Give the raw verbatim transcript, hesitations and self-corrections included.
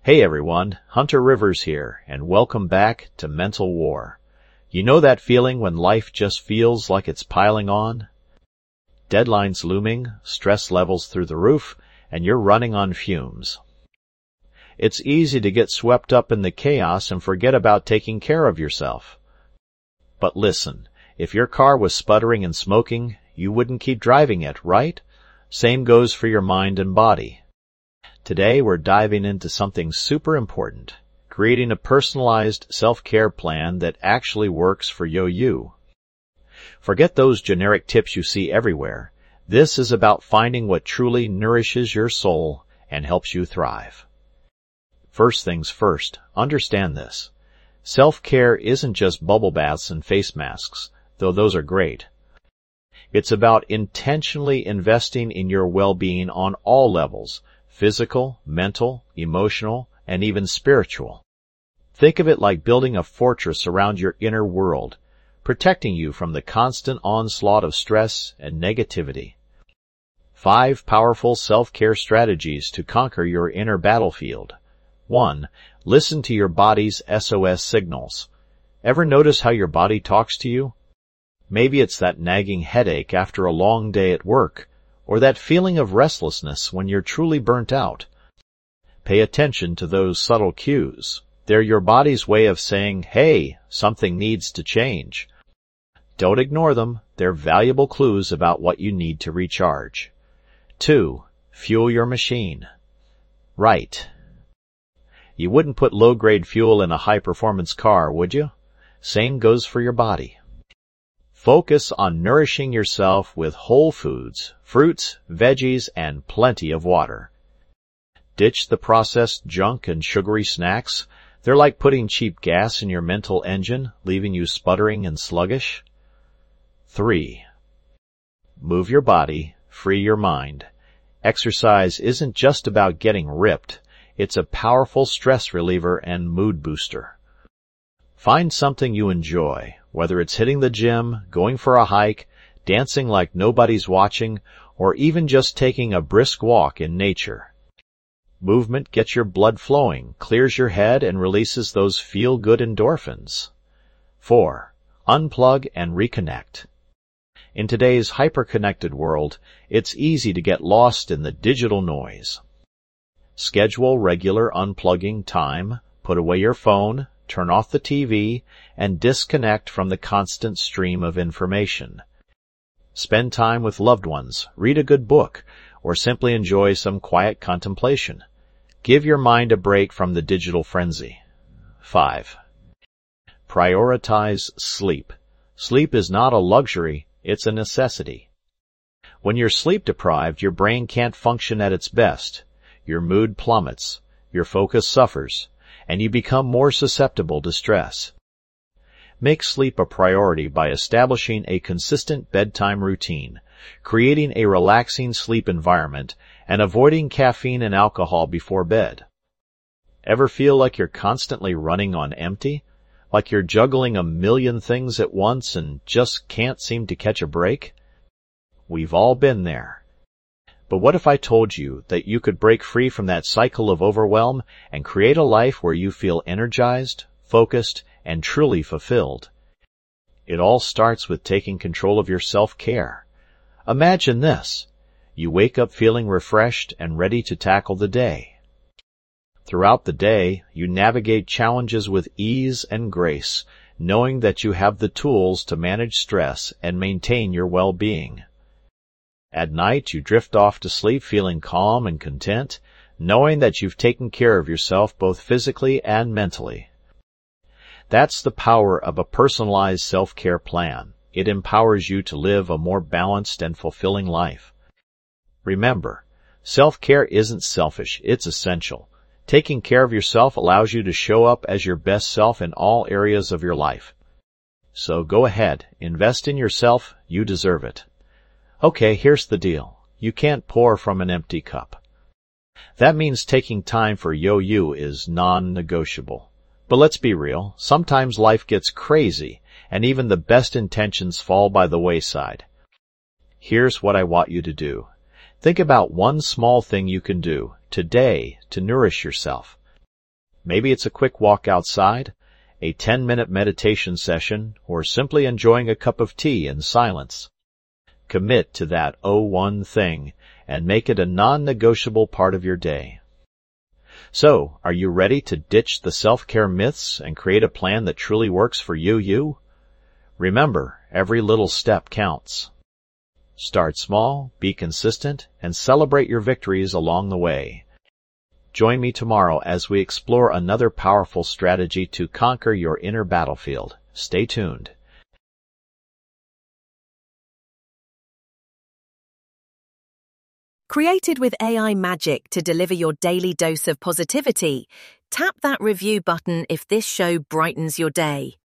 Hey everyone, Hunter Rivers here, and welcome back to Mental War. You know that feeling when life just feels like it's piling on? Deadlines looming, stress levels through the roof, and you're running on fumes. It's easy to get swept up in the chaos and forget about taking care of yourself. But listen, if your car was sputtering and smoking, you wouldn't keep driving it, right? Same goes for your mind and body. Today we're diving into something super important, creating a personalized self-care plan that actually works for you. Forget those generic tips you see everywhere. This is about finding what truly nourishes your soul and helps you thrive. First things first, understand this. Self-care isn't just bubble baths and face masks, though those are great. It's about intentionally investing in your well-being on all levels, physical, mental, emotional, and even spiritual. Think of it like building a fortress around your inner world, protecting you from the constant onslaught of stress and negativity. Five powerful self-care strategies to conquer your inner battlefield. One, listen to your body's S O S signals. Ever notice how your body talks to you? Maybe it's that nagging headache after a long day at work, or that feeling of restlessness when you're truly burnt out. Pay attention to those subtle cues. They're your body's way of saying, hey, something needs to change. Don't ignore them. They're valuable clues about what you need to recharge. Two, fuel your machine. Right. You wouldn't put low-grade fuel in a high-performance car, would you? Same goes for your body. Focus on nourishing yourself with whole foods, fruits, veggies, and plenty of water. Ditch the processed junk and sugary snacks. They're like putting cheap gas in your mental engine, leaving you sputtering and sluggish. Three. Move your body, free your mind. Exercise isn't just about getting ripped. It's a powerful stress reliever and mood booster. Find something you enjoy, whether it's hitting the gym, going for a hike, dancing like nobody's watching, or even just taking a brisk walk in nature. Movement gets your blood flowing, clears your head, and releases those feel-good endorphins. Four. Unplug and reconnect. In today's hyper-connected world, it's easy to get lost in the digital noise. Schedule regular unplugging time, put away your phone, turn off the T V, and disconnect from the constant stream of information. Spend time with loved ones, read a good book, or simply enjoy some quiet contemplation. Give your mind a break from the digital frenzy. Five. Prioritize sleep. Sleep is not a luxury, it's a necessity. When you're sleep-deprived, your brain can't function at its best. Your mood plummets, your focus suffers, and you become more susceptible to stress. Make sleep a priority by establishing a consistent bedtime routine, creating a relaxing sleep environment, and avoiding caffeine and alcohol before bed. Ever feel like you're constantly running on empty? Like you're juggling a million things at once and just can't seem to catch a break? We've all been there. But what if I told you that you could break free from that cycle of overwhelm and create a life where you feel energized, focused, and truly fulfilled? It all starts with taking control of your self-care. Imagine this. You wake up feeling refreshed and ready to tackle the day. Throughout the day, you navigate challenges with ease and grace, knowing that you have the tools to manage stress and maintain your well-being. At night, you drift off to sleep feeling calm and content, knowing that you've taken care of yourself both physically and mentally. That's the power of a personalized self-care plan. It empowers you to live a more balanced and fulfilling life. Remember, self-care isn't selfish, it's essential. Taking care of yourself allows you to show up as your best self in all areas of your life. So go ahead, invest in yourself, you deserve it. Okay, here's the deal. You can't pour from an empty cup. That means taking time for yo-you is non-negotiable. But let's be real, sometimes life gets crazy, and even the best intentions fall by the wayside. Here's what I want you to do. Think about one small thing you can do today to nourish yourself. Maybe it's a quick walk outside, a ten-minute meditation session, or simply enjoying a cup of tea in silence. Commit to that oh one thing, and make it a non-negotiable part of your day. So, are you ready to ditch the self-care myths and create a plan that truly works for you, you? Remember, every little step counts. Start small, be consistent, and celebrate your victories along the way. Join me tomorrow as we explore another powerful strategy to conquer your inner battlefield. Stay tuned. Created with A I magic to deliver your daily dose of positivity, tap that review button if this show brightens your day.